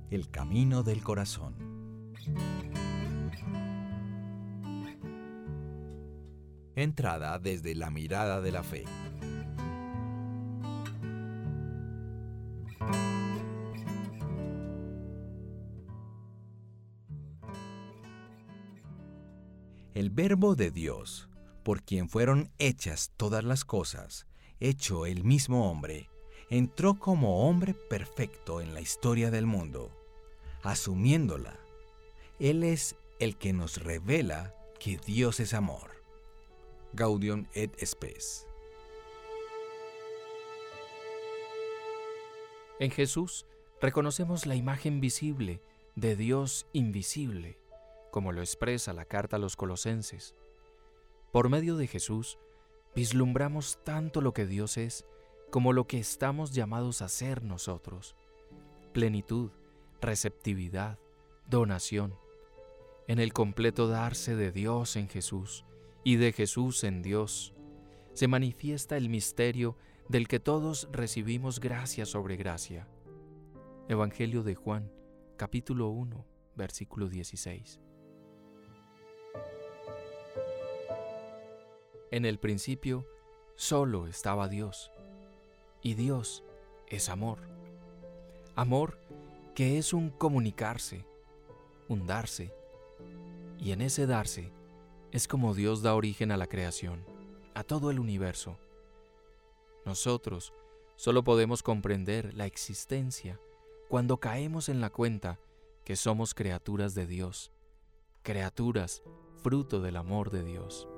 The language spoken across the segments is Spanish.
El camino del corazón. Entrada desde la mirada de la fe. El Verbo de Dios, por quien fueron hechas todas las cosas, hecho el mismo hombre, entró como hombre perfecto en la historia del mundo, asumiéndola. Él es el que nos revela que Dios es amor. Gaudium et Spes. En Jesús reconocemos la imagen visible de Dios invisible, como lo expresa la carta a los Colosenses. Por medio de Jesús, vislumbramos tanto lo que Dios es como lo que estamos llamados a ser nosotros. Plenitud, receptividad, donación. En el completo darse de Dios en Jesús y de Jesús en Dios, se manifiesta el misterio del que todos recibimos gracia sobre gracia. Evangelio de Juan, capítulo 1, versículo 16. En el principio solo estaba Dios, y Dios es amor. Amor que es un comunicarse, un darse, y en ese darse es como Dios da origen a la creación, a todo el universo. Nosotros solo podemos comprender la existencia cuando caemos en la cuenta que somos criaturas de Dios, criaturas fruto del amor de Dios.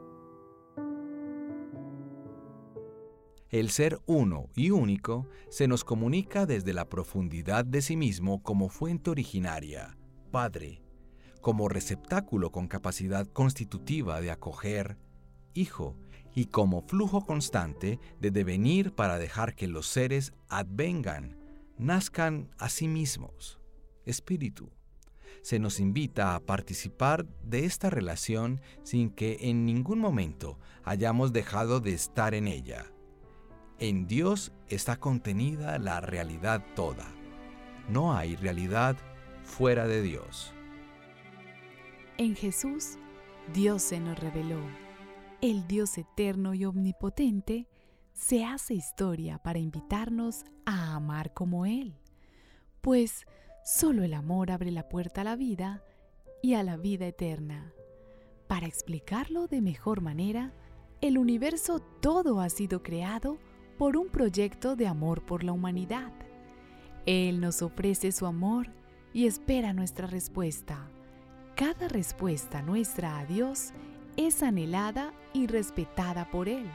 El ser uno y único se nos comunica desde la profundidad de sí mismo como fuente originaria, Padre, como receptáculo con capacidad constitutiva de acoger, Hijo, y como flujo constante de devenir para dejar que los seres advengan, nazcan a sí mismos, Espíritu. Se nos invita a participar de esta relación sin que en ningún momento hayamos dejado de estar en ella. En Dios está contenida la realidad toda. No hay realidad fuera de Dios. En Jesús, Dios se nos reveló. El Dios eterno y omnipotente se hace historia para invitarnos a amar como Él, pues solo el amor abre la puerta a la vida y a la vida eterna. Para explicarlo de mejor manera, el universo todo ha sido creado por un proyecto de amor por la humanidad. Él nos ofrece su amor y espera nuestra respuesta. Cada respuesta nuestra a Dios es anhelada y respetada por Él.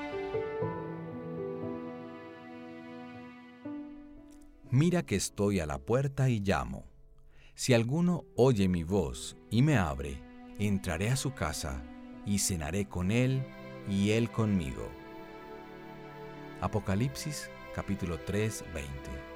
Mira que estoy a la puerta y llamo. Si alguno oye mi voz y me abre, entraré a su casa y cenaré con él y él conmigo. Apocalipsis, capítulo 3, 20.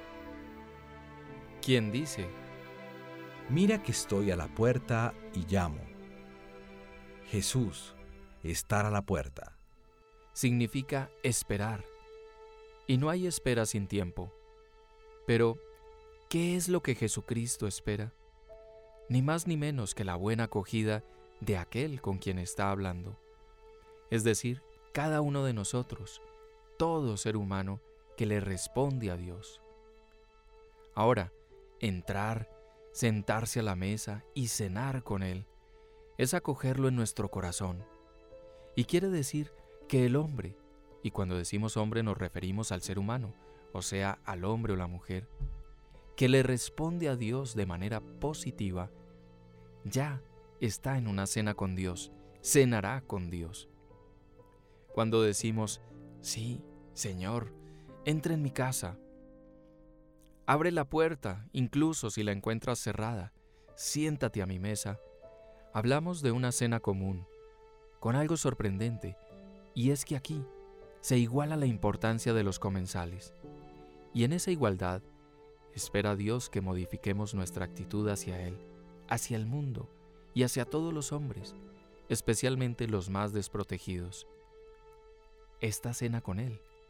¿Quién dice? Mira que estoy a la puerta y llamo. Jesús, estar a la puerta. Significa esperar. Y no hay espera sin tiempo. Pero, ¿qué es lo que Jesucristo espera? Ni más ni menos que la buena acogida de aquel con quien está hablando. Es decir, cada uno de nosotros, todo ser humano que le responde a Dios. Ahora, entrar, sentarse a la mesa y cenar con Él es acogerlo en nuestro corazón. Y quiere decir que el hombre, y cuando decimos hombre nos referimos al ser humano, o sea, al hombre o la mujer, que le responde a Dios de manera positiva, ya está en una cena con Dios, cenará con Dios. Cuando decimos, sí, Señor, entra en mi casa, abre la puerta, incluso si la encuentras cerrada, siéntate a mi mesa, hablamos de una cena común, con algo sorprendente, y es que aquí se iguala la importancia de los comensales. Y en esa igualdad, espera Dios que modifiquemos nuestra actitud hacia Él, hacia el mundo y hacia todos los hombres, especialmente los más desprotegidos. Esta cena con Él es la Eucaristía.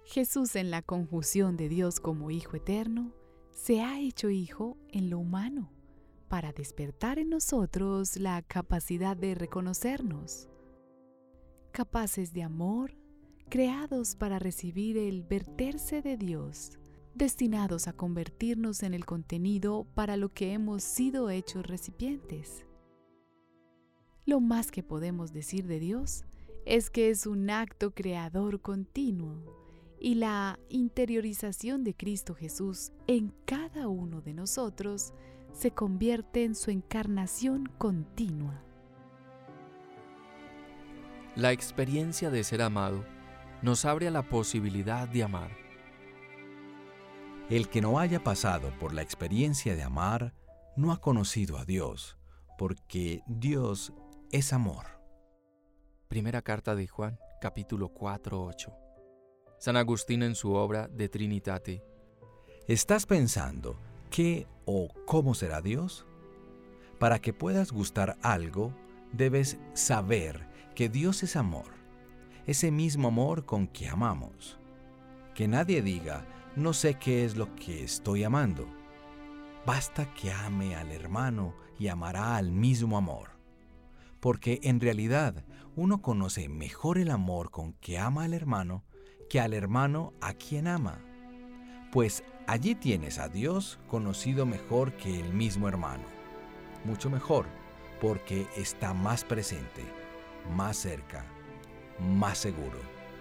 Jesús, en la conjunción de Dios como Hijo eterno, se ha hecho Hijo en lo humano, para despertar en nosotros la capacidad de reconocernos, capaces de amor, creados para recibir el verterse de Dios, destinados a convertirnos en el contenido para lo que hemos sido hechos recipientes. Lo más que podemos decir de Dios es que es un acto creador continuo, y la interiorización de Cristo Jesús en cada uno de nosotros se convierte en su encarnación continua. La experiencia de ser amado nos abre a la posibilidad de amar. El que no haya pasado por la experiencia de amar no ha conocido a Dios, porque Dios es amor. Primera carta de Juan, capítulo 4:8. San Agustín, en su obra De Trinitate: ¿estás pensando qué o cómo será Dios? Para que puedas gustar algo, debes saber que Dios es amor, ese mismo amor con que amamos. Que nadie diga, no sé qué es lo que estoy amando. Basta que ame al hermano y amará al mismo amor. Porque en realidad uno conoce mejor el amor con que ama al hermano que al hermano a quien ama. Pues allí tienes a Dios conocido mejor que el mismo hermano. Mucho mejor, porque está más presente, más cerca, más seguro.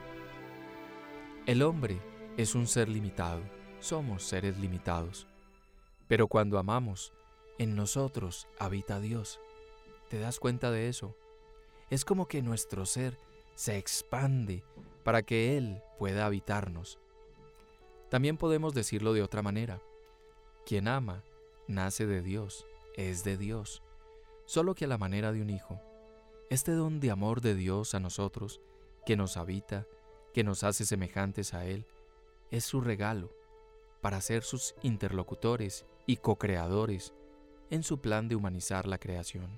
El hombre es un ser limitado, somos seres limitados. Pero cuando amamos, en nosotros habita Dios. ¿Te das cuenta de eso? Es como que nuestro ser se expande para que Él pueda habitarnos. También podemos decirlo de otra manera. Quien ama, nace de Dios, es de Dios, solo que a la manera de un hijo. Este don de amor de Dios a nosotros, que nos habita, que nos hace semejantes a Él, es su regalo para ser sus interlocutores y co-creadores en su plan de humanizar la creación.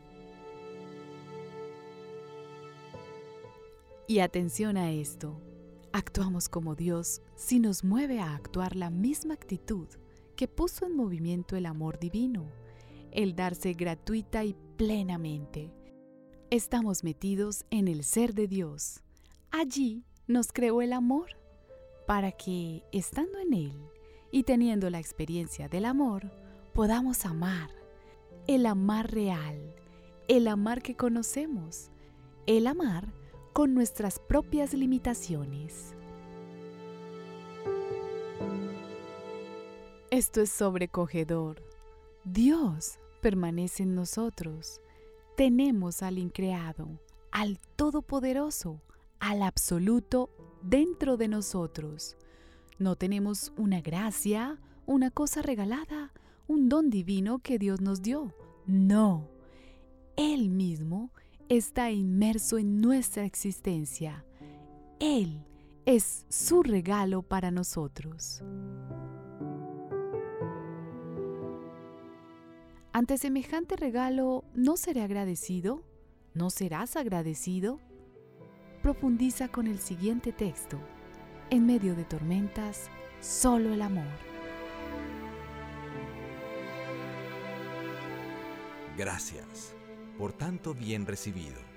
Y atención a esto, actuamos como Dios si nos mueve a actuar la misma actitud que puso en movimiento el amor divino, el darse gratuita y plenamente. Estamos metidos en el ser de Dios. Allí nos creó el amor, para que, estando en Él y teniendo la experiencia del amor, podamos amar, el amar real, el amar que conocemos, el amar con nuestras propias limitaciones. Esto es sobrecogedor. Dios permanece en nosotros. Tenemos al increado, al todopoderoso, al absoluto dentro de nosotros. No tenemos una gracia, una cosa regalada, un don divino que Dios nos dio. No, Él mismo está inmerso en nuestra existencia. Él es su regalo para nosotros. Ante semejante regalo, ¿no seré agradecido? ¿No serás agradecido? Profundiza con el siguiente texto. En medio de tormentas, solo el amor. Gracias por tanto bien recibido.